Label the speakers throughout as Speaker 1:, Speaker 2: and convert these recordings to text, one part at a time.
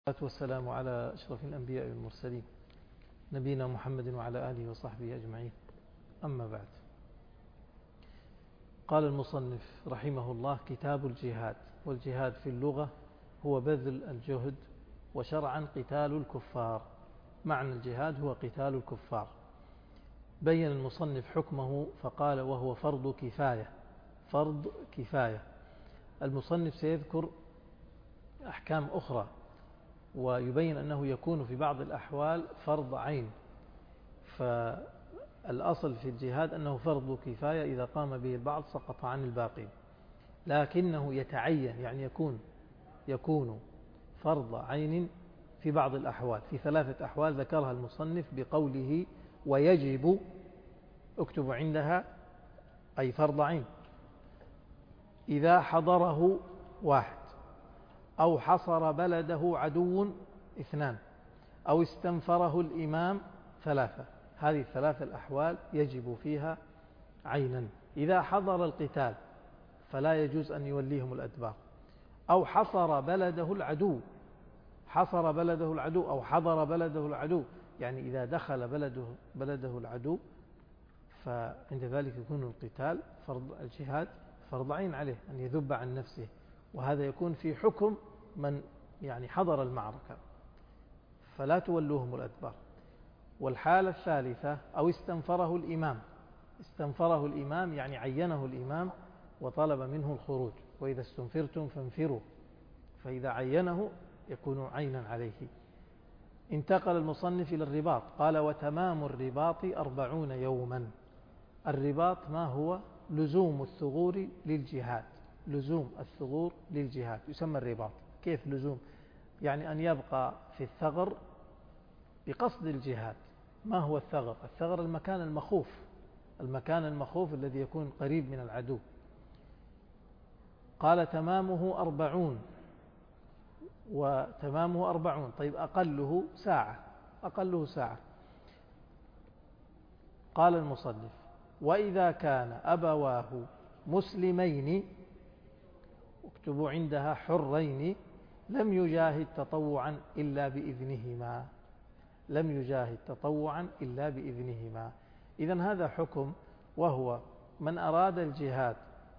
Speaker 1: والصلاة والسلام على أشرف الأنبياء والمرسلين نبينا محمد وعلى آله وصحبه أجمعين. أما بعد، قال المصنف رحمه الله: كتاب الجهاد. والجهاد في اللغة هو بذل الجهد، وشرعا قتال الكفار. معنى الجهاد هو قتال الكفار. بين المصنف حكمه فقال: وهو فرض كفاية. فرض كفاية. المصنف سيذكر أحكام أخرى، ويبين أنه يكون في بعض الأحوال فرض عين. فالأصل في الجهاد أنه فرض كفاية، إذا قام به البعض سقط عن الباقي، لكنه يتعين، يعني يكون فرض عين في بعض الأحوال، في 3 أحوال ذكرها المصنف بقوله ويجب. اكتب عندها أي فرض عين: إذا حضره 1، أو حصر بلده عدو 2، أو استنفره الإمام 3. هذه 3 الأحوال يجب فيها عينا. إذا حضر القتال فلا يجوز أن يوليهم الأدبار، أو حصر بلده العدو. حصر بلده العدو أو حضر بلده العدو، يعني إذا دخل بلده العدو، فعند ذلك يكون القتال فرض الجهاد فرض عين عليه أن يذب عن نفسه، وهذا يكون في حكم من يعني حضر المعركة، فلا تولوهم الأدبار. والحالة الثالثة: أو استنفره الإمام. استنفره الإمام يعني عينه الإمام وطلب منه الخروج، وإذا استنفرتم فانفروا، فإذا عينه يكون عينا عليه. انتقل المصنف إلى الرباط، قال: وتمام الرباط 40 يوما. الرباط ما هو؟ لزوم الثغور للجهاد. لزوم الثغور للجهاد يسمى الرباط. كيف لزوم؟ يعني أن يبقى في الثغر بقصد الجهاد. ما هو الثغر؟ الثغر المكان المخوف، المكان المخوف الذي يكون قريب من العدو. قال: تمامه 40. وتمامه 40، طيب أقله ساعة. أقله ساعة. قال المصنف: وإذا كان أبواه مسلمين، اكتبوا عندها حرين، لم يجاهد تطوعا إلا بإذنهما. لم يجاهد تطوعا إلا بإذنهما. إذن هذا حكم، وهو من أراد الجهاد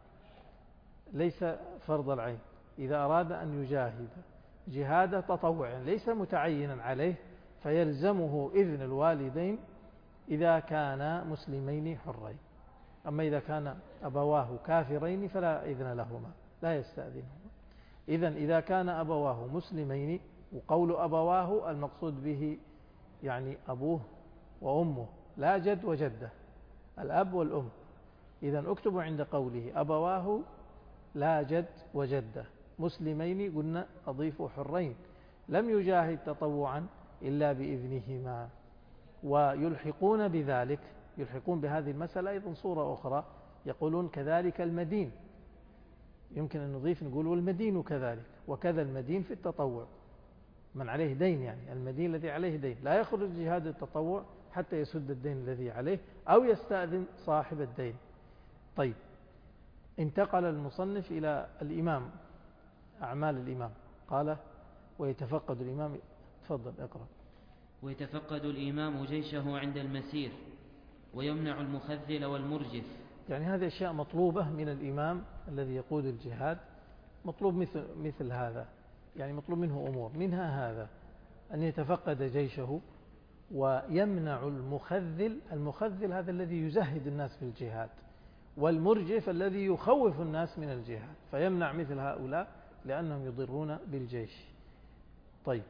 Speaker 1: ليس فرض العين، إذا أراد أن يجاهد جهاد تطوع ليس متعينا عليه، فيلزمه إذن الوالدين إذا كان مسلمين حرين. أما إذا كان أبواه كافرين فلا إذن لهما، لا يستأذنهما. إذن إذا كان أبواه مسلمين، وقول أبواه المقصود به يعني أبوه وأمه، لا جد وجدة، الأب والأم. إذن اكتبوا عند قوله أبواه لا جد وجدة مسلمين، قلنا أضيفوا حرين، لم يجاهد تطوعا إلا بإذنهما. ويلحقون بذلك، يلحقون بهذه المسألة أيضا صورة أخرى، يقولون كذلك المدين. يمكن أن نضيف نقول والمدين كذلك، وكذا المدين في التطوع، من عليه دين، يعني المدين الذي عليه دين لا يخرج جهاد التطوع حتى يسد الدين الذي عليه أو يستأذن صاحب الدين. طيب، انتقل المصنف إلى الإمام، أعمال الإمام. قال: ويتفقد الإمام. تفضل اقرأ.
Speaker 2: ويتفقد الإمام جيشه عند المسير، ويمنع المخذل والمرجف.
Speaker 1: يعني هذه أشياء مطلوبة من الإمام الذي يقود الجهاد، مطلوب مثل هذا، يعني مطلوب منه أمور، منها هذا أن يتفقد جيشه، ويمنع المخذل. المخذل هذا الذي يزهد الناس في الجهاد، والمرجف الذي يخوف الناس من الجهاد، فيمنع مثل هؤلاء لأنهم يضرون بالجيش. طيب،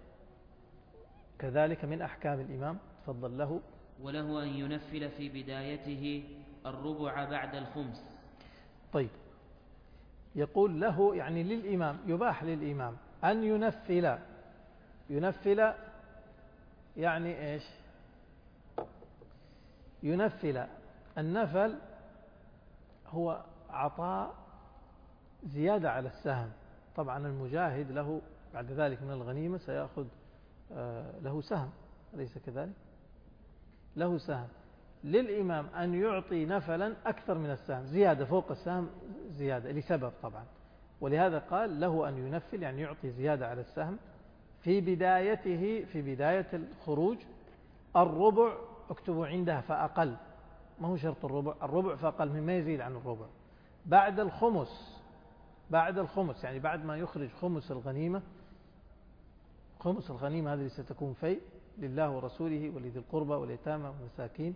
Speaker 1: كذلك من أحكام الإمام. تفضل. له
Speaker 2: وله أن ينفل في بدايته 1/4 بعد الخمس.
Speaker 1: طيب، يقول له يعني للإمام، يباح للإمام أن ينفل. ينفل يعني إيش؟ ينفل. النفل هو عطاء زيادة على السهم. طبعا المجاهد له بعد ذلك من الغنيمة سيأخذ له سهم، أليس كذلك؟ له سهم. للإمام أن يعطي نفلا أكثر من السهم، زيادة فوق السهم، زيادة لسبب طبعا، ولهذا قال له أن ينفل، يعني يعطي زيادة على السهم في بداية الخروج الربع اكتبوا عندها فأقل، ما هو شرط الربع فأقل مما يزيد عن الربع. بعد الخمس يعني بعد ما يخرج خمس الغنيمة هذه اللي ستكون فيء لله ورسوله ولذي القربى واليتامى والمساكين.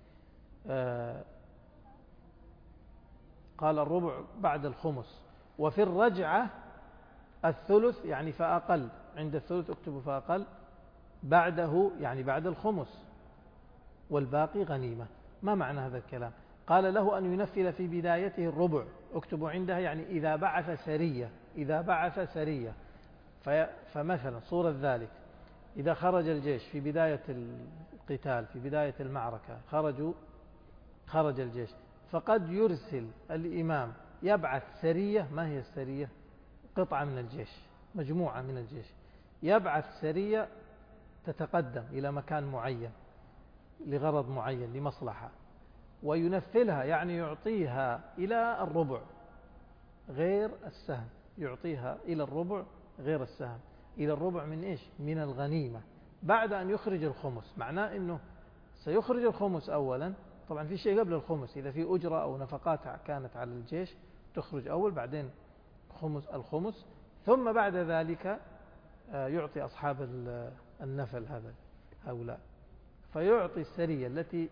Speaker 1: قال الربع بعد الخمس. وفي الرجعة الثلث يعني فأقل، عند الثلث اكتبوا فأقل، بعده يعني بعد الخمس، والباقي غنيمة. ما معنى هذا الكلام؟ قال له أن ينفل في بدايته الربع، اكتبوا عندها يعني إذا بعث سرية. فمثلا صورة ذلك إذا خرج الجيش في بداية القتال، في بداية المعركة خرج الجيش، فقد يرسل الإمام يبعث سرية. ما هي السرية؟ قطعة من الجيش، مجموعة من الجيش، يبعث سرية تتقدم إلى مكان معين لغرض معين لمصلحة، وينفلها يعني يعطيها إلى الربع غير السهم، يعطيها إلى الربع غير السهم. إلى الربع من إيش؟ من الغنيمة، بعد أن يخرج الخمس. معناه أنه سيخرج الخمس أولا، طبعا في شيء قبل الخمس، إذا في أجرة أو نفقات كانت على الجيش تخرج أول، بعدين الخمس، ثم بعد ذلك يعطي أصحاب النفل هؤلاء، فيعطي السرية التي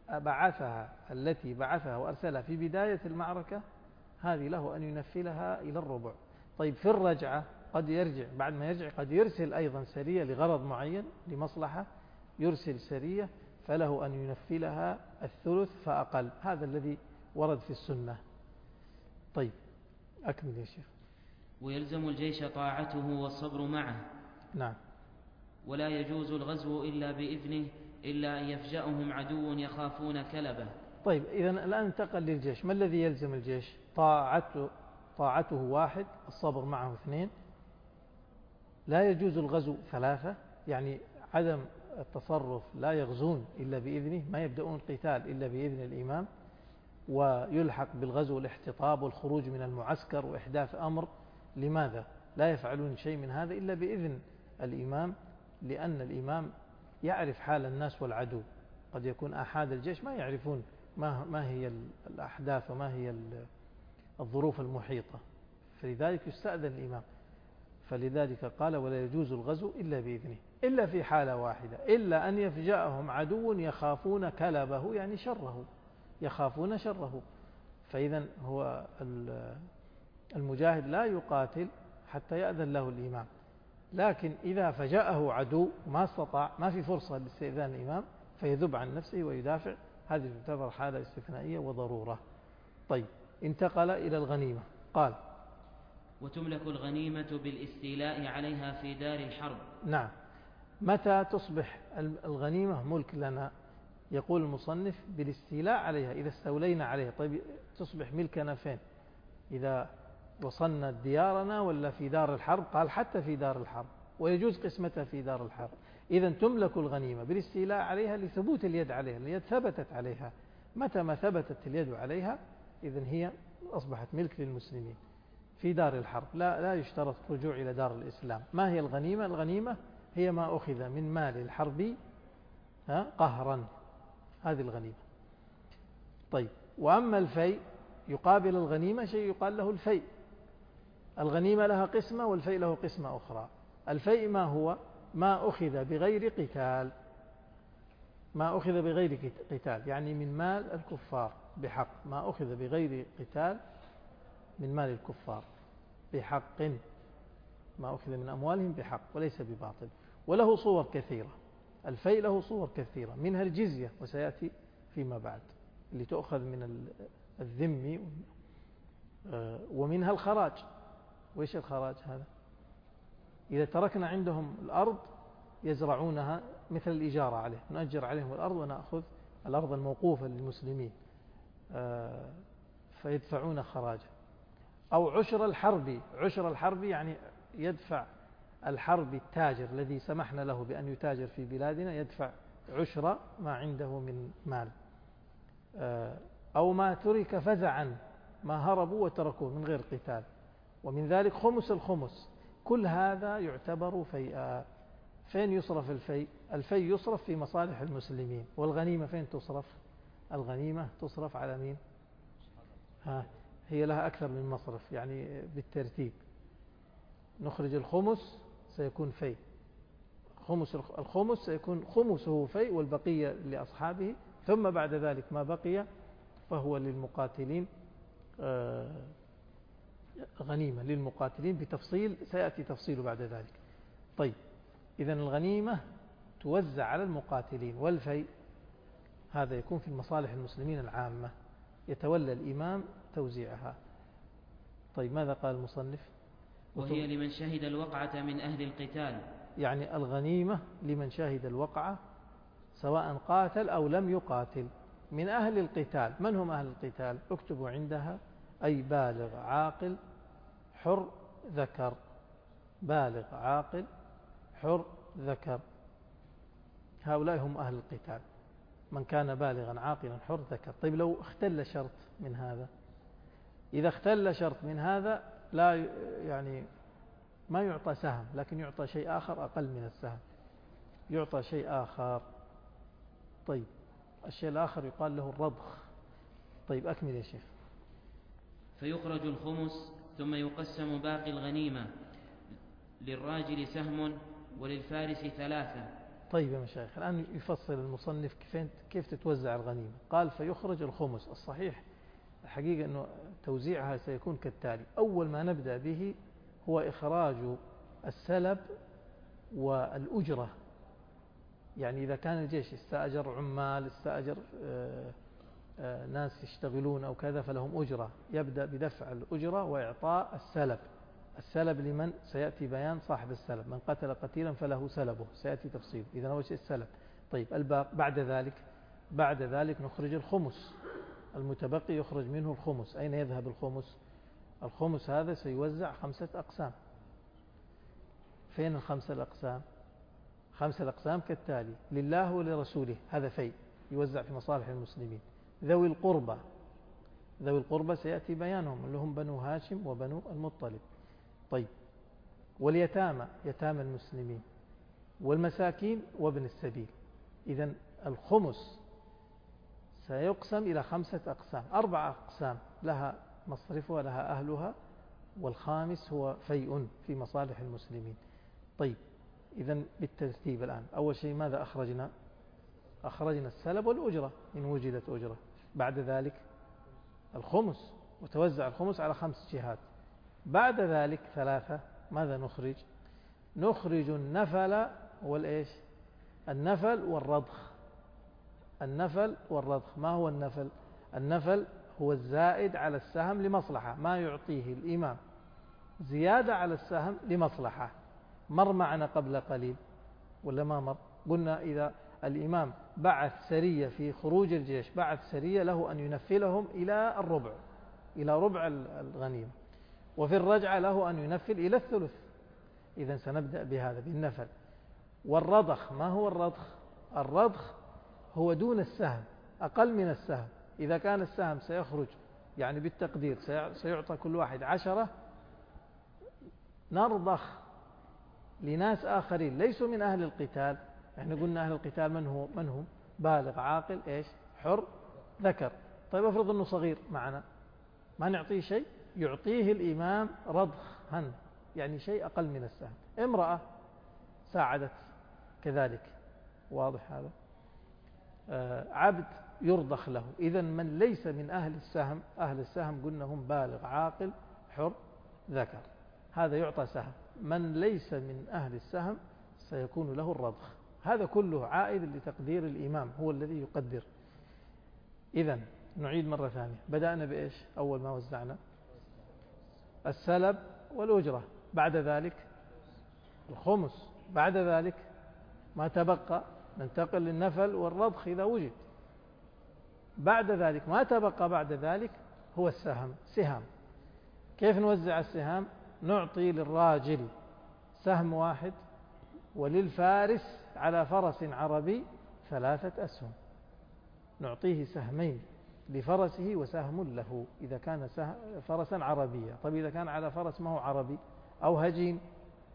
Speaker 1: بعثها وأرسلها في بداية المعركة، هذه له أن ينفلها إلى الربع. طيب في الرجعة قد يرجع، بعد ما يرجع قد يرسل أيضا سرية لغرض معين لمصلحة، يرسل سرية فله أن ينفلها الثلث فأقل. هذا الذي ورد في السنة. طيب أكمل يا شيخ.
Speaker 2: ويلزم الجيش طاعته والصبر معه.
Speaker 1: نعم.
Speaker 2: ولا يجوز الغزو إلا بإذنه إلا أن يفجأهم عدو يخافون كلبه.
Speaker 1: طيب إذن الآن انتقل للجيش. ما الذي يلزم الجيش؟ طاعته 1، الصبر معه 2. لا يجوز الغزو 3، يعني عدم التصرف، لا يغزون إلا بإذنه، ما يبدأون القتال إلا بإذن الإمام، ويلحق بالغزو الاحتطاب والخروج من المعسكر وإحداث أمر. لماذا؟ لا يفعلون شيء من هذا إلا بإذن الإمام، لأن الإمام يعرف حال الناس والعدو. قد يكون أحد الجيش ما يعرفون ما هي الأحداث وما هي الظروف المحيطة، فلذلك يستأذن الإمام. فلذلك قال ولا يجوز الغزو إلا بإذنه، إلا في حالة واحدة، إلا أن يفجأهم عدو يخافون كلبه، يعني شره، يخافون شره. فإذا هو المجاهد لا يقاتل حتى يأذن له الإمام، لكن إذا فجأه عدو ما استطاع، ما في فرصة لاستئذان الإمام، فيذب عن نفسه ويدافع. هذه تعتبر حالة استثنائية وضرورة. طيب انتقل إلى الغنيمة. قال
Speaker 2: وتملك الغنيمة بالاستيلاء عليها في دار الحرب.
Speaker 1: نعم. متى تصبح الغنيمة ملك لنا؟ يقول المصنف بالاستيلاء عليها، إذا استولينا عليها. طيب تصبح ملكنا فين؟ إذا وصلنا ديارنا ولا في دار الحرب؟ قال حتى في دار الحرب، ويجوز قسمتها في دار الحرب. إذن تملك الغنيمة بالاستيلاء عليها لثبوت اليد عليها، اليد ثبتت عليها. متى ما ثبتت اليد عليها إذن هي أصبحت ملك للمسلمين في دار الحرب. لا يشترط رجوع إلى دار الإسلام. ما هي الغنيمة؟ الغنيمة هي ما أخذ من مال الحرب قهرا، هذه الغنيمة. طيب وأما الفيء، يقابل الغنيمة شيء يقال له الفيء. الغنيمة لها قسمة والفيء له قسمة أخرى. الفيء ما هو؟ ما أخذ بغير قتال، ما أخذ بغير قتال يعني من مال الكفار بحق، ما أخذ بغير قتال من مال الكفار بحق، ما أخذ من أموالهم بحق وليس بباطل. وله صور كثيرة، الفيء له صور كثيرة، منها الجزية وسيأتي فيما بعد اللي تؤخذ من الذمي، ومنها الخراج. وإيش الخراج هذا؟ إذا تركنا عندهم الأرض يزرعونها مثل الإجارة عليه، نؤجر عليهم الأرض ونأخذ الأرض الموقوفة للمسلمين فيدفعون خراجا. أو عشر الحرب، عشر الحرب يعني يدفع الحرب التاجر الذي سمحنا له بأن يتاجر في بلادنا، يدفع عشر ما عنده من مال. أو ما ترك فزعا، ما هربوا وتركوه من غير قتال. ومن ذلك خمس الخمس، كل هذا يعتبر فيئا. فين يصرف الفيء؟ الفيء يصرف في مصالح المسلمين. والغنيمة فين تصرف؟ الغنيمة تصرف على مين؟ هي لها أكثر من مصرف، يعني بالترتيب. نخرج الخمس سيكون فيء، الخمس سيكون خمسه فيء والبقية لأصحابه، ثم بعد ذلك ما بقي فهو للمقاتلين غنيمة للمقاتلين بتفصيل سيأتي تفصيل بعد ذلك. طيب، إذن الغنيمة توزع على المقاتلين، والفيء هذا يكون في المصالح المسلمين العامة، يتولى الإمام توزيعها. طيب، ماذا قال المصنف؟
Speaker 2: وهي لمن شهد الوقعة من أهل القتال،
Speaker 1: يعني الغنيمة لمن شهد الوقعة سواء قاتل أو لم يقاتل من أهل القتال. من هم أهل القتال؟ اكتبوا عندها أي بالغ عاقل حر ذكر، بالغ عاقل حر ذكر، هؤلاء هم أهل القتال، من كان بالغا عاقلا حر ذكر. طيب، لو اختل شرط من هذا، إذا اختل شرط من هذا لا يعني ما يعطى سهم، لكن يعطى شيء آخر أقل من السهم، يعطى شيء آخر. طيب، الشيء الآخر يقال له الرضخ. طيب، أكمل يا شيخ.
Speaker 2: فيخرج الخمس ثم يقسم باقي الغنيمة، للراجل سهم وللفارس 3.
Speaker 1: طيب يا مشايخ، الآن يفصل المصنف كيف تتوزع الغنيمة. قال فيخرج الخمس. الصحيح الحقيقة أنه توزيعها سيكون كالتالي: أول ما نبدأ به هو إخراج السلب والأجرة. يعني إذا كان الجيش استأجر عمال، استأجر ناس يشتغلون أو كذا فلهم أجرة، يبدأ بدفع الأجرة وإعطاء السلب. السلب لمن؟ سيأتي بيان صاحب السلب. من قتل قتيلا فله سلبه، سيأتي تفصيل. إذن أول شيء السلب. طيب، بعد ذلك نخرج الخمس، المتبقي يخرج منه الخمس. أين يذهب الخمس؟ الخمس هذا سيوزع 5 أقسام. فين ال5 الأقسام؟ 5 الأقسام كالتالي: لله ولرسوله، هذا فيء يوزع في مصالح المسلمين. ذوي القربى سيأتي بيانهم، اللي هم بنو هاشم وبنو المطلب. طيب، واليتامى، يتامى المسلمين، والمساكين وابن السبيل. إذن الخمس سيقسم إلى 5 أقسام، 4 أقسام لها مصرفها لها أهلها، والخامس هو فيء في مصالح المسلمين. طيب، إذن بالترتيب الآن، أول شيء ماذا أخرجنا؟ أخرجنا السلب والأجرة إن وجدت أجرة. بعد ذلك الخمس، وتوزع الخمس على 5 جهات. بعد ذلك 3 ماذا نخرج؟ نخرج النفل والإيش؟ النفل والرضخ. النفل والرضخ. ما هو النفل؟ النفل هو الزائد على السهم لمصلحة، ما يعطيه الإمام زيادة على السهم لمصلحة. مر معنا قبل قليل ولا ما مر؟ قلنا إذا الإمام بعث سرية في خروج الجيش، بعث سرية له أن ينفلهم إلى الربع، إلى ربع الغنيمة، وفي الرجعة له أن ينفل إلى الثلث. إذن سنبدأ بهذا بالنفل. والرضخ، ما هو الرضخ؟ الرضخ هو دون السهم، أقل من السهم. إذا كان السهم سيخرج يعني بالتقدير سيعطى كل واحد 10، نرضخ لناس آخرين ليسوا من أهل القتال. احنا قلنا أهل القتال من هم؟ بالغ عاقل إيش؟ حر ذكر. طيب، أفرض أنه صغير معنا، ما نعطيه شيء، يعطيه الإمام رضخا، يعني شيء أقل من السهم. امرأة ساعدت كذلك، واضح هذا؟ عبد يرضخ له. إذن من ليس من أهل السهم، أهل السهم قلنا هم بالغ عاقل حر ذكر، هذا يعطى سهم. من ليس من أهل السهم سيكون له الرضخ. هذا كله عائد لتقدير الإمام، هو الذي يقدر. إذن نعيد مرة ثانية. بدأنا بإيش؟ أول ما وزعنا السلب والأجرة، بعد ذلك الخمس، بعد ذلك ما تبقى ننتقل للنفل والرضخ إذا وجد. بعد ذلك ما تبقى بعد ذلك هو السهم، سهام. كيف نوزع السهام؟ نعطي للراجل سهم واحد، وللفارس على فرس عربي 3 أسهم. نعطيه سهمين لفرسه وسهم له إذا كان فرسا عربيا. طيب، إذا كان على فرس ما هو عربي أو هجين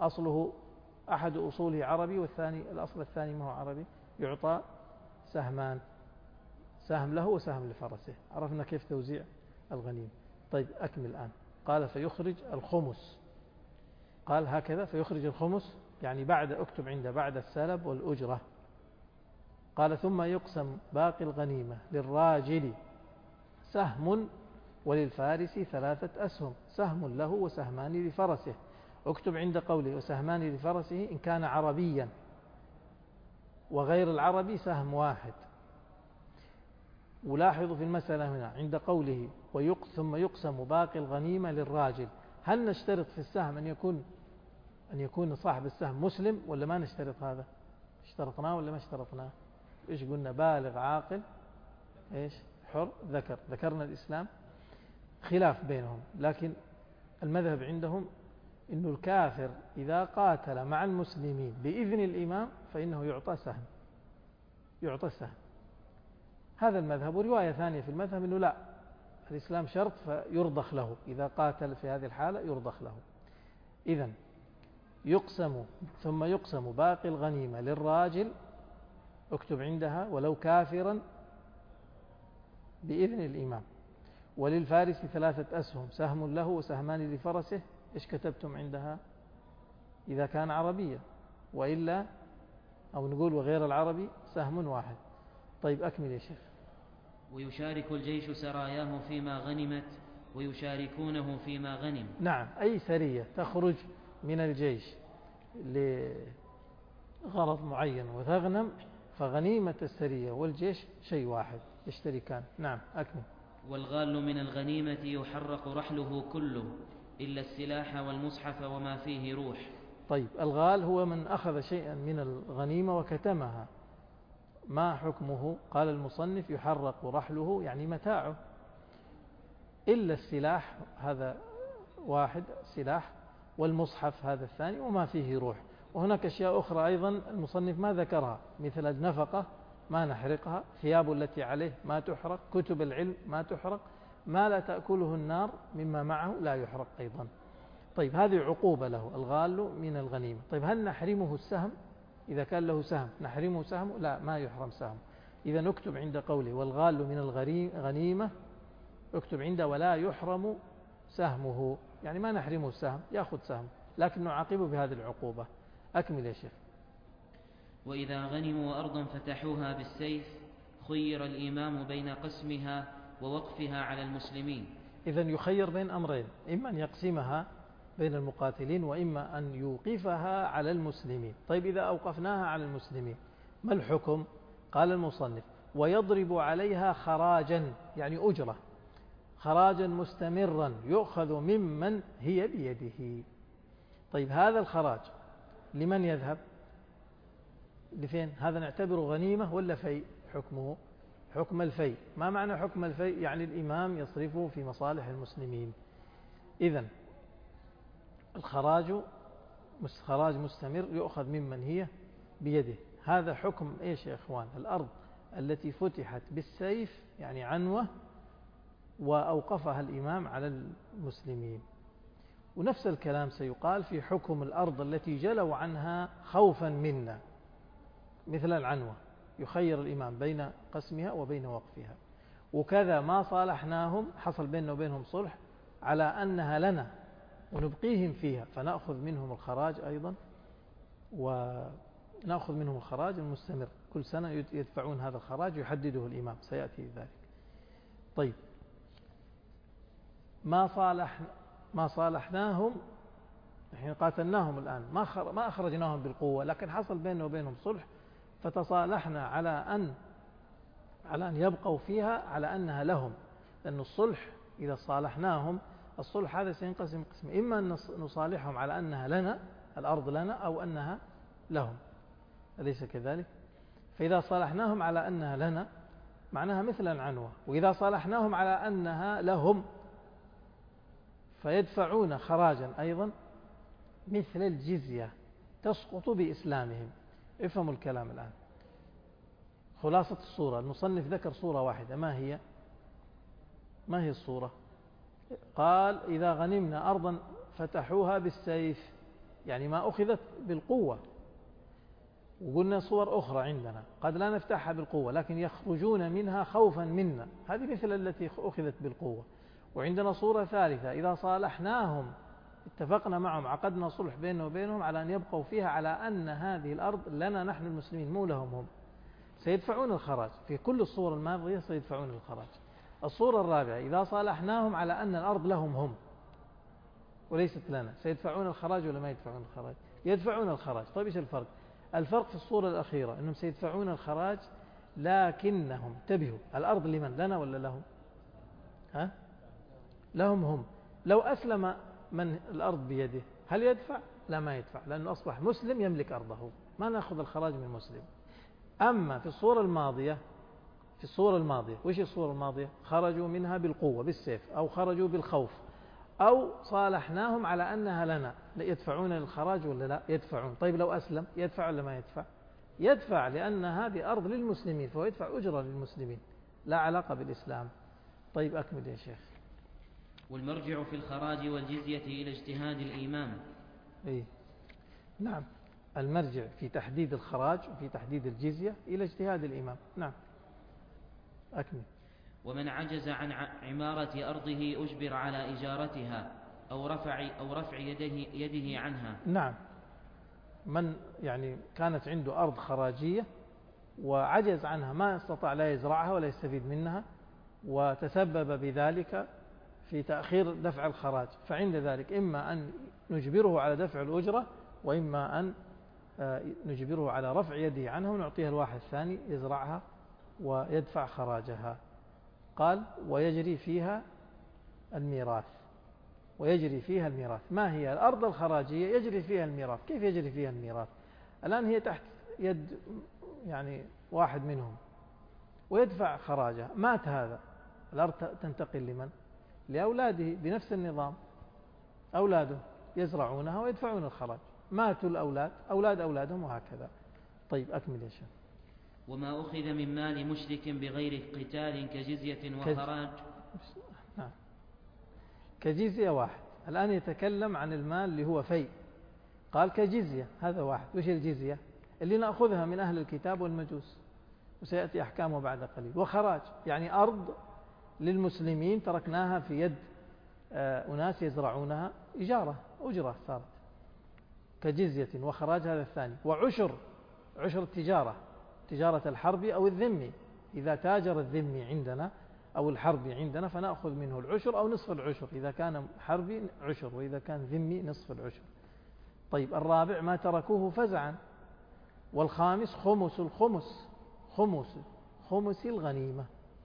Speaker 1: أصله أحد أصوله عربي والثاني الأصل الثاني ما هو عربي، يعطى سهمان، سهم له وسهم لفرسه. عرفنا كيف توزيع الغنيمة. طيب أكمل الآن. قال فيخرج الخمس، قال هكذا فيخرج الخمس، يعني بعد اكتب عنده بعد السلب والأجرة. قال ثم يقسم باقي الغنيمة للراجل سهم وللفارس 3 أسهم، سهم له وسهمان لفرسه. اكتب عند قوله وسهمان لفرسه إن كان عربيا، وغير العربي سهم واحد. ولاحظوا في المسألة هنا عند قوله ثم يقسم باقي الغنيمة للراجل، هل نشترط في السهم أن يكون صاحب السهم مسلم ولا ما نشترط هذا؟ اشترطناه ولا ما اشترطناه؟ إيش قلنا؟ بالغ عاقل إيش حر ذكر، ذكرنا الإسلام. خلاف بينهم، لكن المذهب عندهم إنه الكافر إذا قاتل مع المسلمين بإذن الإمام فإنه يعطى سهم، يعطى السهم. هذا المذهب. ورواية ثانية في المذهب إنه لا، الإسلام شرط فيرضخ له، إذا قاتل في هذه الحالة يرضخ له. إذن يقسم ثم يقسم باقي الغنيمة للراجل، اكتب عندها ولو كافرا بإذن الإمام، وللفارس 3 أسهم، سهم له وسهمان لفرسه. إيش كتبتم عندها؟ إذا كان عربيا، وإلا أو نقول وغير العربي سهم واحد. طيب أكمل يا شيخ.
Speaker 2: ويشارك الجيش سراياه فيما غنمت ويشاركونه فيما غنم.
Speaker 1: نعم، أي سرية تخرج من الجيش لغرض معين وتغنم، فغنيمة السرية والجيش شيء واحد، يشتركان. نعم أكمل.
Speaker 2: والغال من الغنيمة يحرق رحله كله إلا السلاح والمصحف وما فيه روح.
Speaker 1: طيب الغال هو من أخذ شيئا من الغنيمة وكتمها، ما حكمه؟ قال المصنف يحرق رحله يعني متاعه، إلا السلاح هذا واحد سلاح، والمصحف هذا الثاني، وما فيه روح. وهناك أشياء أخرى أيضا المصنف ما ذكرها، مثل النفقة ما نحرقها، ثياب التي عليه ما تحرق، كتب العلم ما تحرق، ما لا تأكله النار مما معه لا يحرق أيضا. طيب هذه عقوبة له الغال من الغنيمة. طيب هل نحرمه السهم؟ إذا كان له سهم نحرمه سهم؟ لا، ما يحرم سهم. إذا نكتب عند قوله والغال من الغنيمة، اكتب عنده ولا يحرم سهمه، يعني ما نحرمه السهم، يأخذ سهم، لكن نعاقبه بهذه العقوبة. أكمل يا شيخ.
Speaker 2: وإذا غنموا أرضا فتحوها بالسيف خير الإمام بين قسمها ووقفها على المسلمين.
Speaker 1: إذن يخير بين أمرين، إما أن يقسمها بين المقاتلين وإما أن يوقفها على المسلمين. طيب إذا أوقفناها على المسلمين ما الحكم؟ قال المصنف ويضرب عليها خراجا، يعني أجرة، خراجا مستمرا يؤخذ ممن هي بيده. طيب هذا الخراج لمن يذهب؟ لفين؟ هذا نعتبره غنيمة ولا في؟ حكمه حكم الفي. ما معنى حكم الفي؟ يعني الإمام يصرفه في مصالح المسلمين. إذن الخراج خراج مستمر يؤخذ ممن هي بيده. هذا حكم إيش يا إخوان؟ الأرض التي فتحت بالسيف يعني عنوة وأوقفها الإمام على المسلمين. ونفس الكلام سيقال في حكم الأرض التي جلوا عنها خوفا منا، مثل العنوة، يخير الإمام بين قسمها وبين وقفها. وكذا ما صالحناهم، حصل بيننا وبينهم صلح على أنها لنا ونبقيهم فيها، فنأخذ منهم الخراج أيضا، ونأخذ منهم الخراج المستمر، كل سنة يدفعون هذا الخراج يحدده الإمام، سيأتي ذلك. طيب ما صالحناهم، نحن قاتلناهم الآن، ما أخرجناهم بالقوة، لكن حصل بيننا وبينهم صلح فتصالحنا على أن يبقوا فيها على أنها لهم. لأن الصلح إذا صالحناهم، الصلح هذا سينقسم قسم، إما أن نصالحهم على أنها لنا، الأرض لنا، أو أنها لهم، أليس كذلك؟ فإذا صالحناهم على أنها لنا معناها مثل العنوة، وإذا صالحناهم على أنها لهم فيدفعون خراجا أيضا مثل الجزية تسقط بإسلامهم. افهموا الكلام الآن. خلاصة الصورة، المصنف ذكر صورة واحدة، ما هي الصورة؟ قال إذا غنمنا أرضا فتحوها بالسيف، يعني ما أخذت بالقوة. وقلنا صور أخرى عندنا قد لا نفتحها بالقوة لكن يخرجون منها خوفا منا، هذه مثل التي أخذت بالقوة. وعندنا صورة ثالثة إذا صالحناهم اتفقنا معهم عقدنا صلح بيننا وبينهم على أن يبقوا فيها على أن هذه الأرض لنا نحن المسلمين مو لهم هم، سيدفعون الخراج. في كل الصور الماضية سيدفعون الخراج. الصورة الرابعة إذا صالحناهم على أن الأرض لهم هم وليست لنا، سيدفعون الخراج ولا ما يدفعون الخراج؟ يدفعون الخراج. طيب إيش الفرق؟ الفرق في الصورة الأخيرة أنهم سيدفعون الخراج لكنهم انتبهوا الأرض لمن؟ لنا ولا لهم؟ ها؟ لهم هم. لو أسلم من الأرض بيده هل يدفع؟ لا ما يدفع، لأنه أصبح مسلم يملك أرضه، ما نأخذ الخراج من مسلم. أما في الصورة الماضية وإيش الصورة الماضية؟ خرجوا منها بالقوة بالسيف أو خرجوا بالخوف أو صالحناهم على أنها لنا، يدفعون الخراج ولا لا؟ يدفعون. طيب لو أسلم يدفع ولا ما يدفع؟ يدفع، لأن هذه أرض للمسلمين فهو يدفع أجرة للمسلمين لا علاقة بالإسلام. طيب أكمل يا شيخ.
Speaker 2: والمرجع في الخراج والجزية إلى اجتهاد الإمام.
Speaker 1: إيه؟ نعم، المرجع في تحديد الخراج وفي تحديد الجزية إلى اجتهاد الإمام. نعم أكمل.
Speaker 2: ومن عجز عن عمارة أرضه أجبر على إجارتها أو رفع يده عنها.
Speaker 1: نعم، من يعني كانت عنده أرض خراجية وعجز عنها، ما استطاع لا يزرعها ولا يستفيد منها، وتسبب بذلك في تأخير دفع الخراج، فعند ذلك إما أن نجبره على دفع الأجرة وإما أن نجبره على رفع يده عنها ونعطيها الواحد الثاني يزرعها ويدفع خراجها. قال ويجري فيها الميراث. ويجري فيها الميراث. ما هي الأرض الخراجية يجري فيها الميراث؟ كيف يجري فيها الميراث؟ الآن هي تحت يد يعني واحد منهم ويدفع خراجها، مات هذا، الأرض تنتقل لمن؟ لأولاده بنفس النظام، أولاده يزرعونها ويدفعون الخراج، ماتوا الأولاد أولاد أولادهم وهكذا. طيب أكمل يا شيخ.
Speaker 2: وما أخذ من مال مشرك بغير قتال كجزية وخراج.
Speaker 1: نعم. كجزية واحد. الآن يتكلم عن المال اللي هو فيء، قال كجزية، هذا واحد. وش الجزية؟ اللي نأخذها من أهل الكتاب والمجوس وسيأتي أحكامه بعد قليل. وخراج يعني أرض للمسلمين تركناها في يد أناس يزرعونها إجارة أجرة صارت كجزية. وخراج هذا الثاني. وعشر، عشر التجارة، تجارة الحرب أو الذمي، إذا تاجر الذمي عندنا أو الحربي عندنا فنأخذ منه العشر أو نصف العشر، إذا كان حربي عشر وإذا كان ذمي نصف العشر. طيب الرابع ما تركوه فزعا. والخامس خمس الخمس، خمس الغنيمة.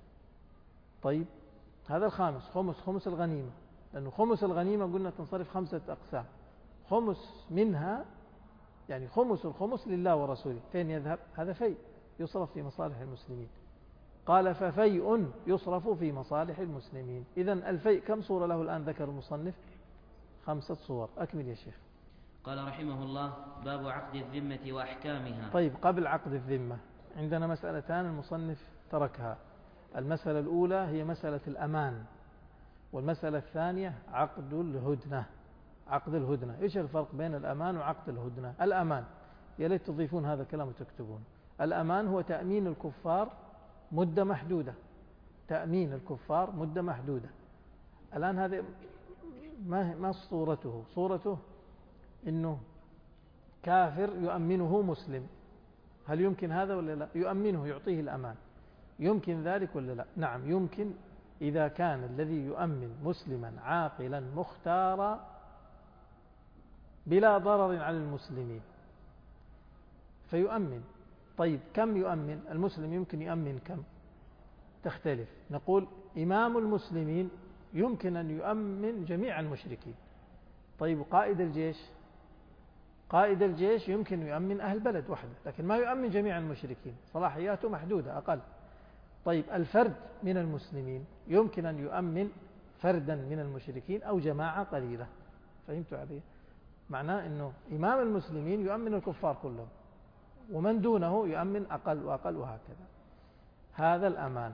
Speaker 1: طيب هذا الخامس خمس الغنيمة، لأنه خمس الغنيمة قلنا تنصرف 5 أقسام، خمس منها يعني خمس الخمس لله ورسوله، فين يذهب؟ هذا فيء يصرف في مصالح المسلمين. قال ففيء يصرف في مصالح المسلمين. إذن الفيء كم صورة له الآن ذكر المصنف؟ 5 صور. أكمل يا شيخ.
Speaker 2: قال رحمه الله باب عقد الذمة وأحكامها.
Speaker 1: طيب قبل عقد الذمة عندنا مسألتان المصنف تركها. المسألة الأولى هي مسألة الأمان، والمسألة الثانية عقد الهدنة. عقد الهدنة، إيش الفرق بين الأمان وعقد الهدنة؟ الأمان، يا ليت تضيفون هذا الكلام وتكتبون. الأمان هو تأمين الكفار مدة محدودة، تأمين الكفار مدة محدودة. الآن هذا ما صورته؟ صورته إنه كافر يؤمنه مسلم، هل يمكن هذا ولا لا؟ يؤمنه، يعطيه الأمان، يمكن ذلك ولا لا؟ نعم يمكن، إذا كان الذي يؤمن مسلما عاقلا مختارا بلا ضرر على المسلمين فيؤمن. طيب كم يؤمن المسلم؟ يمكن يؤمن كم؟ تختلف. نقول إمام المسلمين يمكن أن يؤمن جميع المشركين. طيب قائد الجيش يمكن يؤمن أهل بلد وحده، لكن ما يؤمن جميع المشركين، صلاحياته محدودة أقل. طيب الفرد من المسلمين يمكن أن يؤمن فردا من المشركين أو جماعة قليلة. فهمتوا عليه؟ معناه أنه إمام المسلمين يؤمن الكفار كلهم، ومن دونه يؤمن أقل وأقل وهكذا. هذا الأمان.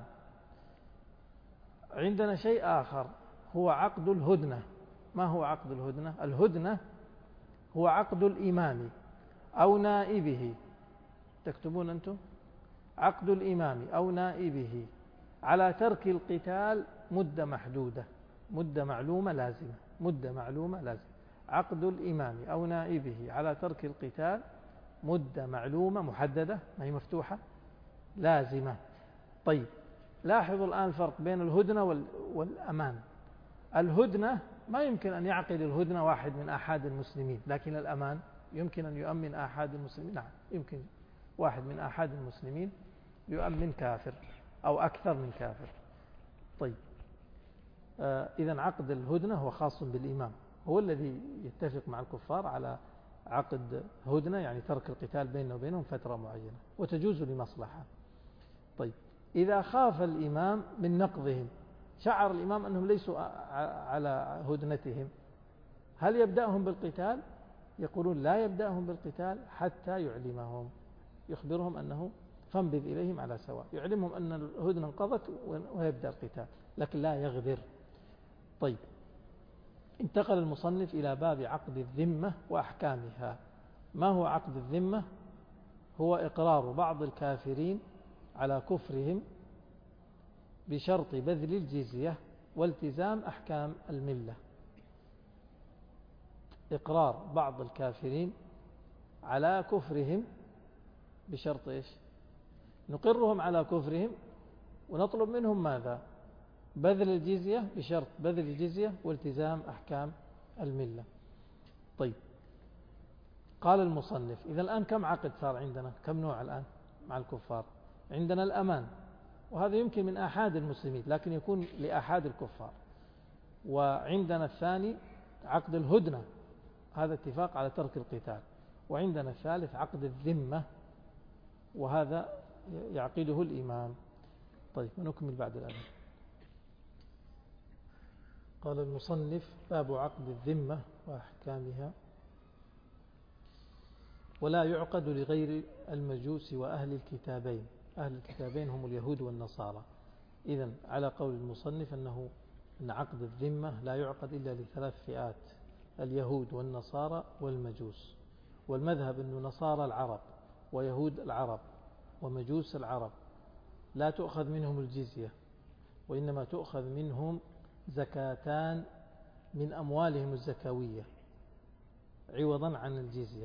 Speaker 1: عندنا شيء آخر هو عقد الهدنة. ما هو عقد الهدنة؟ الهدنة هو عقد الإمام أو نائبه، تكتبون أنتم عقد الإمام أو نائبه على ترك القتال مدة محدودة، مدة معلومة لازمة، مدة معلومة لازمة. عقد الإمام أو نائبه على ترك القتال مدة معلومة محددة، ما هي مفتوحة، لازمة. طيب لاحظوا الآن الفرق بين الهدنة والأمان. الهدنة ما يمكن أن يعقد الهدنة واحد من أحد المسلمين، لكن الأمان يمكن أن يؤمن أحد المسلمين. نعم، يمكن واحد من أحد المسلمين يؤمن كافر أو أكثر من كافر. طيب إذن عقد الهدنة هو خاص بالإمام، هو الذي يتفق مع الكفار على عقد هدنة، يعني ترك القتال بينه وبينهم فترة معينة، وتجوز لمصلحة. طيب إذا خاف الإمام من نقضهم، شعر الإمام أنهم ليسوا على هدنتهم، هل يبدأهم بالقتال؟ يقولون لا يبدأهم بالقتال حتى يعلمهم، يخبرهم أنه فانبذ إليهم على سواء، يعلمهم أن الهدنة انقضت ويبدأ القتال، لكن لا يغدر. طيب انتقل المصنف إلى باب عقد الذمة وأحكامها. ما هو عقد الذمة؟ هو إقرار بعض الكافرين على كفرهم بشرط بذل الجزية والتزام أحكام الملة. إقرار بعض الكافرين على كفرهم بشرط إيش؟ نقرهم على كفرهم ونطلب منهم ماذا؟ بذل الجزية، بشرط بذل الجزية والتزام أحكام الملة. طيب قال المصنف إذا الآن كم عقد صار عندنا؟ كم نوع الآن مع الكفار؟ عندنا الأمان، وهذا يمكن من آحاد المسلمين لكن يكون لآحاد الكفار. وعندنا الثاني عقد الهدنة، هذا اتفاق على ترك القتال. وعندنا الثالث عقد الذمة، وهذا يعقده الإمام. طيب ونكمل بعد الآن. قال المصنف باب عقد الذمة وأحكامها. ولا يعقد لغير المجوس وأهل الكتابين. أهل الكتابين هم اليهود والنصارى. إذن على قول المصنف أن عقد الذمة لا يعقد إلا لثلاث فئات: اليهود والنصارى والمجوس. والمذهب أن نصارى العرب ويهود العرب ومجوس العرب لا تؤخذ منهم الجزية، وإنما تؤخذ منهم زكاتان من أموالهم الزكوية عوضا عن الجزية.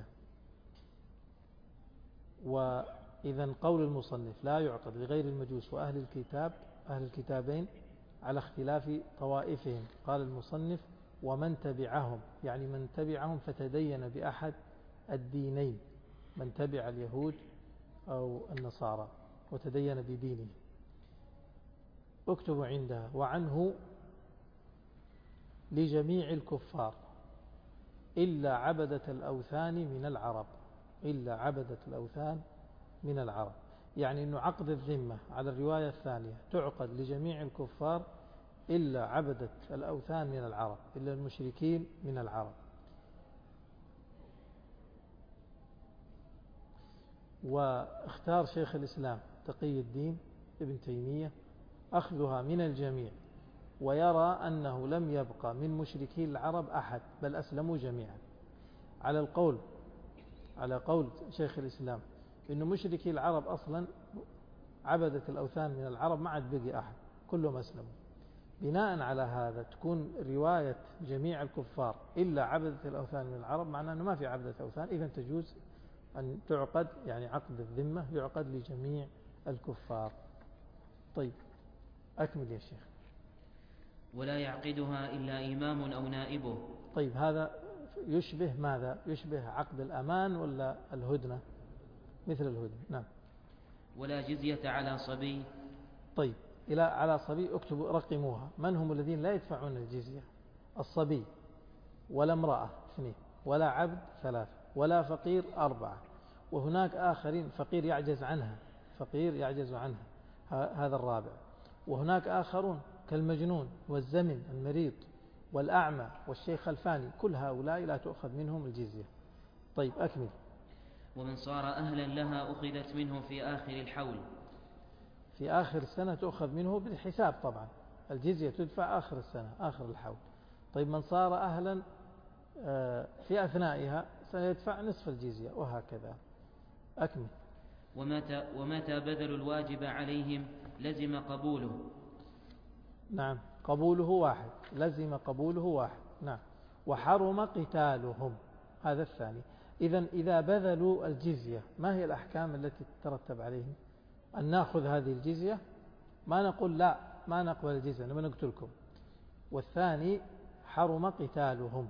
Speaker 1: وإذن قول المصنف لا يعقد لغير المجوس وأهل الكتاب، أهل الكتابين، على اختلاف طوائفهم. قال المصنف ومن تبعهم، يعني من تبعهم فتدين بأحد الدينين، من تبع اليهود أو النصارى وتدين بدينه. اكتبوا عندها وعنه لجميع الكفار إلا عبدة الأوثان من العرب، إلا عبدة الأوثان من العرب. يعني أن عقد الذمة على الرواية الثانية تعقد لجميع الكفار إلا عبدة الأوثان من العرب، إلا المشركين من العرب. واختار شيخ الإسلام تقي الدين ابن تيمية أخذها من الجميع، ويرى أنه لم يبقى من مشركي العرب أحد بل أسلموا جميعا، على قول شيخ الإسلام إن مشركي العرب أصلا عبدة الأوثان من العرب ما عاد بقي أحد، كلهم أسلموا. بناء على هذا تكون رواية جميع الكفار إلا عبدة الأوثان من العرب معناه أنه ما في عبدة أوثان، إذن تجوز أن تعقد، يعني عقد الذمة يعقد لجميع الكفار. طيب أكمل يا شيخ.
Speaker 2: ولا يعقدها إلا إمام أو نائبه.
Speaker 1: طيب هذا يشبه ماذا؟ يشبه عقد الأمان ولا الهدنة؟ مثل الهدنة. نعم.
Speaker 2: ولا جزية على صبي.
Speaker 1: طيب إلى على صبي اكتبوا رقموها. من هم الذين لا يدفعون الجزية؟ الصبي، ولا امرأة 2، ولا عبد 3، ولا فقير 4، وهناك آخرين فقير يعجز عنها، فقير يعجز عنها، هذا الرابع. وهناك آخرون كالمجنون والزمن المريض والأعمى والشيخ الفاني، كل هؤلاء لا تؤخذ منهم الجزية. طيب أكمل.
Speaker 2: ومن صار أهلا لها أخذت منه في آخر الحول.
Speaker 1: في آخر السنة تؤخذ منه بالحساب طبعا، الجزية تدفع آخر السنة آخر الحول. طيب من صار أهلا في أثنائها سيدفع نصف الجزية، وهكذا. أكمل.
Speaker 2: ومتى بذلوا الواجب عليهم لزم قبوله.
Speaker 1: نعم، قبوله واحد، لزم قبوله واحد. نعم. وحرم قتالهم، هذا الثاني. إذا بذلوا الجزية ما هي الأحكام التي تترتب عليهم؟ أن نأخذ هذه الجزية، ما نقول لا ما نقبل الجزية نبي نقتلكم. والثاني حرم قتالهم،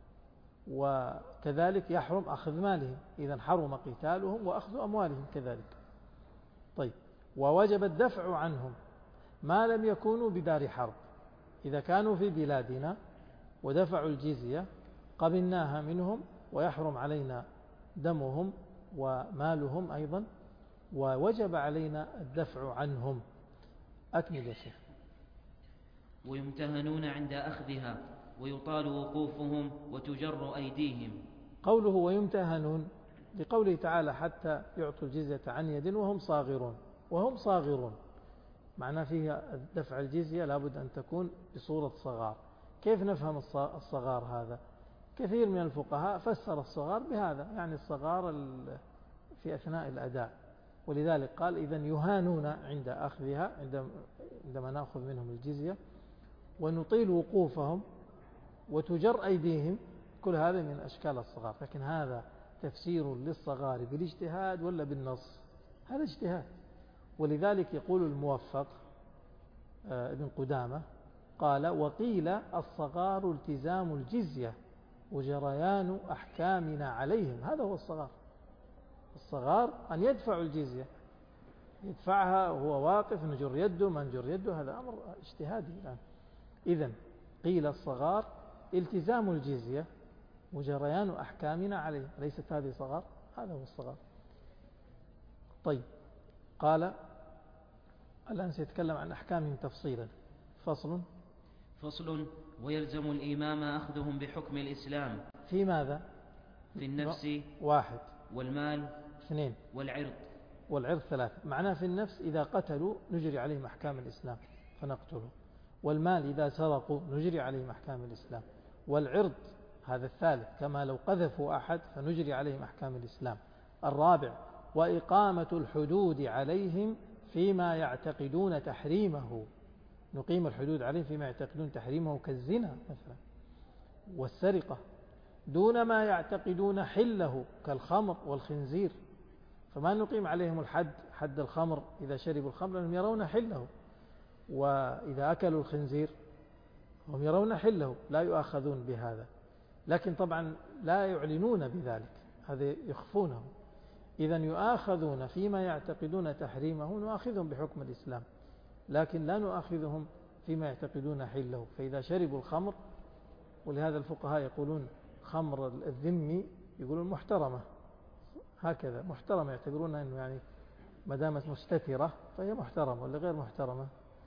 Speaker 1: وكذلك يحرم أخذ مالهم، إذن حرم قتالهم وأخذ أموالهم كذلك. طيب، ووجب الدفع عنهم ما لم يكونوا بدار حرب. إذا كانوا في بلادنا ودفعوا الجزية قبلناها منهم، ويحرم علينا دمهم ومالهم أيضا، ووجب علينا الدفع عنهم. أكمل يا شيخ.
Speaker 2: ويمتهنون عند أخذها ويطال وقوفهم وتجر أيديهم.
Speaker 1: قوله ويمتهنون لقوله تعالى حتى يعطوا الجزية عن يد وهم صاغرون، وهم صاغرون معناه فيها دفع الجزية لابد أن تكون بصورة صغار. كيف نفهم الصغار هذا؟ كثير من الفقهاء فسر الصغار بهذا، يعني الصغار في أثناء الأداء، ولذلك قال إذن يهانون عند أخذها، عندما نأخذ منهم الجزية، ونطيل وقوفهم وتجر أيديهم. كل هذا من أشكال الصغار، لكن هذا تفسير للصغار بالاجتهاد ولا بالنص؟ هذا اجتهاد. ولذلك يقول الموفق ابن قدامة قال وقيل الصغار التزام الجزية وجريان أحكامنا عليهم. هذا هو الصغار. الصغار أن يدفعوا الجزية، يدفعها وهو واقف، نجر يده ما نجر يده، هذا أمر اجتهادي الآن. إذن قيل الصغار التزام الجزية وجريان أحكامنا عليهم، ليست هذه صغار، هذا هو الصغار. طيب، قال الآن سيتكلم عن أحكامهم تفصيلا. فصل.
Speaker 2: ويلزم الإمام أخذهم بحكم الإسلام.
Speaker 1: في ماذا؟
Speaker 2: في النفس
Speaker 1: 1،
Speaker 2: والمال
Speaker 1: 2، والعرض 3. معناه في النفس إذا قتلوا نجري عليهم أحكام الإسلام فنقتله، والمال إذا سرقوا نجري عليهم أحكام الإسلام، والعرض هذا الثالث كما لو قذفوا أحد فنجري عليهم أحكام الإسلام. 4 وإقامة الحدود عليهم فيما يعتقدون تحريمه، نقيم الحدود عليهم فيما يعتقدون تحريمه كالزنا مثلا والسرقة، دون ما يعتقدون حله كالخمر والخنزير، فما نقيم عليهم الحد، حد الخمر إذا شربوا الخمر لأنهم يرون حله، وإذا أكلوا الخنزير هم يرون حله لا يؤاخذون بهذا، لكن طبعا لا يعلنون بذلك، هذا يخفونه. إذن يؤاخذون فيما يعتقدون تحريمه، نؤاخذهم بحكم الإسلام، لكن لا نؤاخذهم فيما يعتقدون حله. فإذا شربوا الخمر، ولهذا الفقهاء يقولون خمر الذمي يقولون محترمة، هكذا محترمة، يعتبرونها أنه يعني ما دامت مستترة فهي محترمة، ولا غير محترمة؟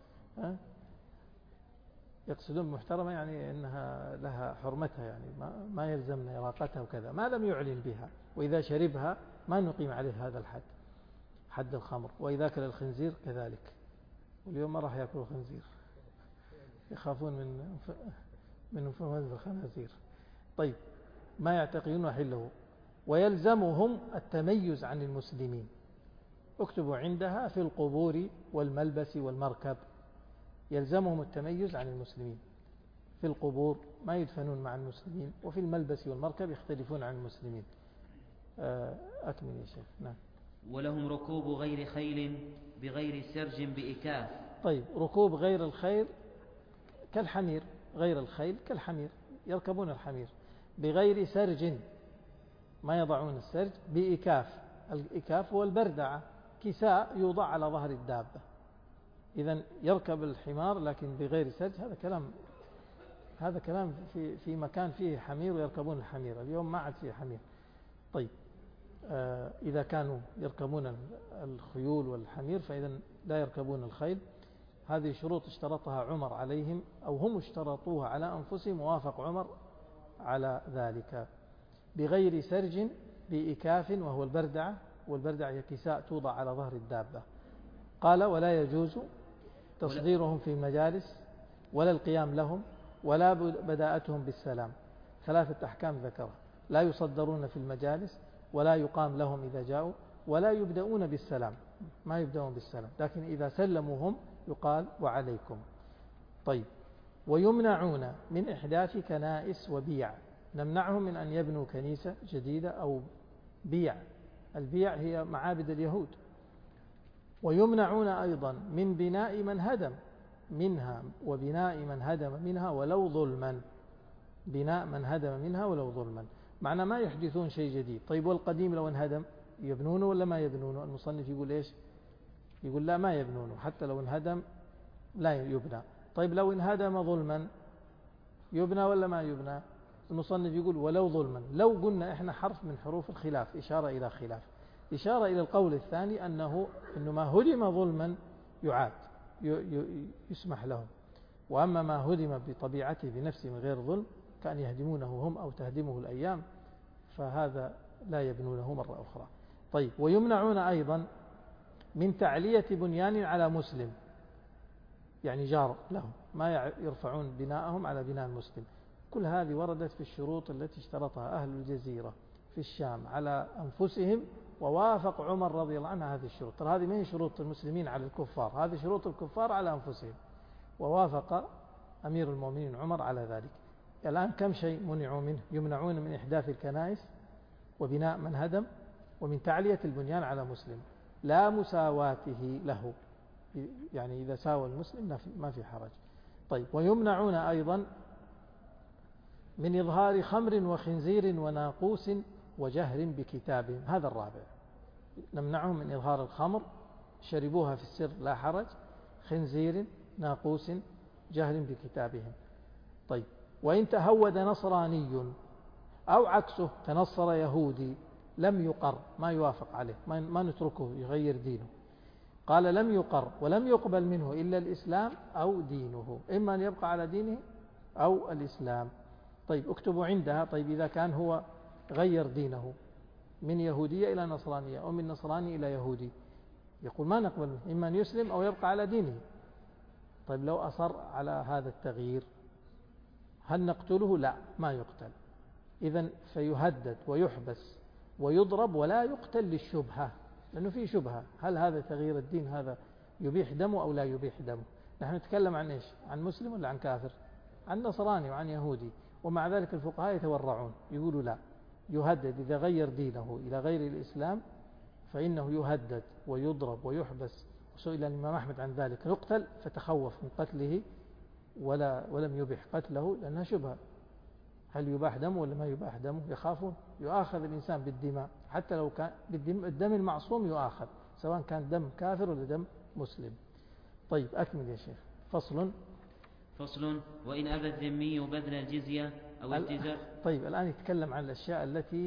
Speaker 1: يقصدون محترمة يعني أنها لها حرمتها، يعني ما يلزمنا إراقتها وكذا، ما لم يعلن بها. وإذا شربها ما نقيم عليه هذا الحد، حد الخمر. وإذا أكل الخنزير كذلك، واليوم ما راح يأكلوا خنزير، يخافون من انفلونزا الخنازير. طيب، ما يعتقدون حله. ويلزمهم التميز عن المسلمين، اكتبوا عندها في القبور والملبس والمركب، يلزمهم التميز عن المسلمين. في القبور ما يدفنون مع المسلمين، وفي الملبس والمركب يختلفون عن المسلمين. أكمل يا شيخ. نعم.
Speaker 2: ولهم ركوب غير خيل بغير سرج بإكاف.
Speaker 1: طيب، ركوب غير الخيل كالحمير، غير الخيل كالحمير، يركبون الحمير بغير سرج، ما يضعون السرج، بإكاف. الإكاف هو البردعة، كساء يوضع على ظهر الدابة. إذن يركب الحمار لكن بغير سرج، هذا كلام في مكان فيه حمير ويركبون الحمير. اليوم ما عاد فيه حمير. طيب، إذا كانوا يركبون الخيول والحمير فإذا لا يركبون الخيل. هذه شروط اشترطها عمر عليهم، أو هم اشترطوها على أنفسهم، ووافق عمر على ذلك. بغير سرج بإكاف، وهو البردعة، والبردعة هي كساء توضع على ظهر الدابة. قال ولا يجوز تصديرهم في المجالس، ولا القيام لهم، ولا بداءتهم بالسلام. 3 أحكام ذكرها. لا يصدرون في المجالس ولا يقام لهم إذا جاءوا ولا يبدأون بالسلام، ما يبدأون بالسلام، لكن إذا سلموا هم يقال وعليكم. طيب، ويمنعون من إحداث كنائس وبيع، نمنعهم من أن يبنوا كنيسة جديدة أو بيع، البيع هي معابد اليهود. ويمنعون أيضا من بناء من هدم منها وبناء من هدم منها ولو ظلما، بناء من هدم منها ولو ظلما، معنى ما يحدثون شيء جديد. طيب والقديم لو انهدم يبنونه ولا ما يبنونه؟ المصنف يقول إيش؟ يقول لا، ما يبنونه، حتى لو انهدم لا يبنى. طيب لو انهدم ظلما يبنى ولا ما يبنى؟ المصنف يقول ولو ظلما. لو قلنا إحنا حرف من حروف الخلاف، إشارة إلى خلاف، إشارة إلى القول الثاني أنه ما هدم ظلما يعاد، يسمح لهم. وأما ما هدم بطبيعته بنفسه من غير ظلم كأن يهدمونه هم أو تهدمه الأيام، فهذا لا يبنونه مرة أخرى. طيب، ويمنعون أيضا من تعلية بنيان على مسلم، يعني جار لهم، ما يرفعون بناءهم على بناء المسلم. كل هذه وردت في الشروط التي اشترطها أهل الجزيرة في الشام على أنفسهم، ووافق عمر رضي الله عنه هذه الشروط. ترى هذه ما هي شروط المسلمين على الكفار، هذه شروط الكفار على أنفسهم، ووافق أمير المؤمنين عمر على ذلك. الآن كم شيء منعوا منه؟ يمنعون من إحداث الكنائس وبناء من هدم ومن تعلية البنيان على مسلم لا مساواته له، يعني إذا ساوى المسلم ما في حرج. طيب، ويمنعون أيضا من إظهار خمر وخنزير وناقوس وجهر بكتابهم، هذا الرابع. نمنعهم من إظهار الخمر، شربوها في السر لا حرج، خنزير، ناقوس، جهر بكتابهم. طيب، وإن تهود نصراني أو عكسه تنصر يهودي لم يقر، ما يوافق عليه، ما نتركه يغير دينه. قال لم يقر ولم يقبل منه إلا الإسلام أو دينه، إما أن يبقى على دينه أو الإسلام. طيب، اكتبوا عندها. طيب، إذا كان هو غير دينه من يهودية إلى نصرانية أو من نصراني إلى يهودي، يقول ما نقبل منه، إما أن يسلم أو يبقى على دينه. طيب، لو أصر على هذا التغيير هل نقتله؟ لا، ما يقتل. إذن فيهدد ويحبس ويضرب ولا يقتل للشبهة، لأنه في شبهة، هل هذا تغيير الدين هذا يبيح دمه أو لا يبيح دمه؟ نحن نتكلم عن إيش؟ عن مسلم ولا عن كافر؟ عن نصراني وعن يهودي. ومع ذلك الفقهاء يتورعون، يقولوا لا، يهدد إذا غير دينه إلى غير الإسلام فإنه يهدد ويضرب ويحبس. وسئل الإمام أحمد عن ذلك، يقتل، فتخوف من قتله ولم يبيح قتله لأنها شبهة، هل يباح دمه ولا ما يباح دمه؟ يخافون. يؤاخذ الإنسان بالدماء، حتى لو كان الدم المعصوم يؤاخذ، سواء كان دم كافر ولا دم مسلم. طيب، أكمل يا شيخ. فصل.
Speaker 2: وإن أبى الذمي بذل الجزية أو التزام.
Speaker 1: طيب، الآن يتكلم عن الأشياء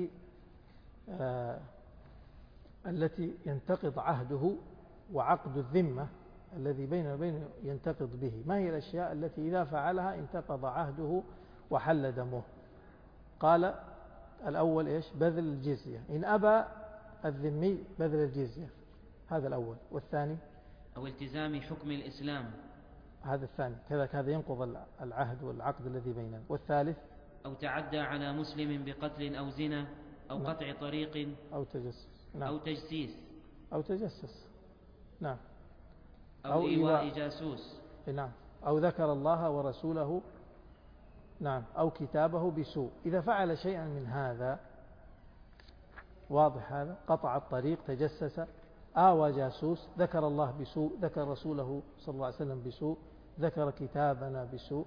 Speaker 1: التي ينتقض عهده وعقد الذمة الذي بينه وبينه ينتقض به. ما هي الأشياء التي إذا فعلها انتقض عهده وحل دمه؟ قال الأول إيش؟ بذل الجزية. إن أبى الذمي بذل الجزية، هذا الأول. والثاني؟
Speaker 2: أو التزام حكم الإسلام،
Speaker 1: هذا الثاني. كذلك هذا ينقض العهد والعقد الذي بيننا. والثالث؟
Speaker 2: أو تعدى على مسلم بقتل أو زنا أو قطع طريق
Speaker 1: أو تجسس. نعم.
Speaker 2: أو
Speaker 1: تجسس. نعم.
Speaker 2: أو إيواء جاسوس.
Speaker 1: نعم. أو ذكر الله ورسوله، نعم، أو كتابه بسوء. إذا فعل شيئا من هذا واضح، هذا قطع الطريق، تجسس، آوى جاسوس، ذكر الله بسوء، ذكر رسوله صلى الله عليه وسلم بسوء، ذكر كتابنا بسوء،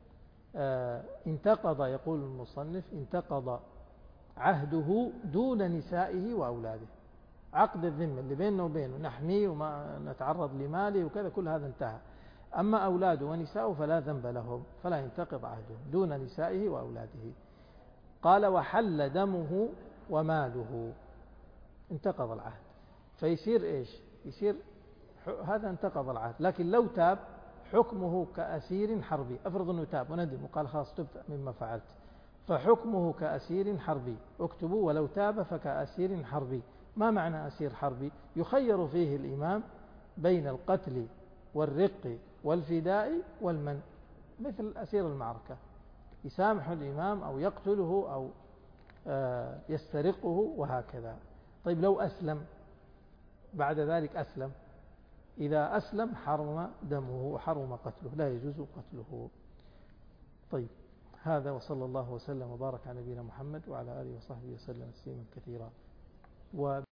Speaker 1: انتقض، يقول المصنف، انتقض عهده دون نسائه وأولاده. عقد الذمة اللي بيننا وبينه نحميه وما نتعرض لماله وكذا، كل هذا انتهى. أما أولاده ونساؤه فلا ذنب لهم، فلا ينتقض عهده دون نسائه وأولاده. قال وحل دمه وماله، انتقض العهد. فيصير إيش؟ يصير هذا انتقض العهد. لكن لو تاب حكمه كأسير حربي. أفرض أنه تاب وندم وقال خلاص تبت مما فعلت، فحكمه كأسير حربي. اكتبوا ولو تاب فكأسير حربي. ما معنى أسير حربي؟ يخير فيه الإمام بين القتل والرق والفداء والمن، مثل أسير المعركة، يسامح الإمام أو يقتله أو يسترقه وهكذا. طيب لو أسلم بعد ذلك أسلم، إذا أسلم حرم دمه وحرم قتله، لا يجوز قتله. طيب هذا، وصلى الله وسلم وبارك على نبينا محمد وعلى آله وصحبه وسلم تسليما كثيرا.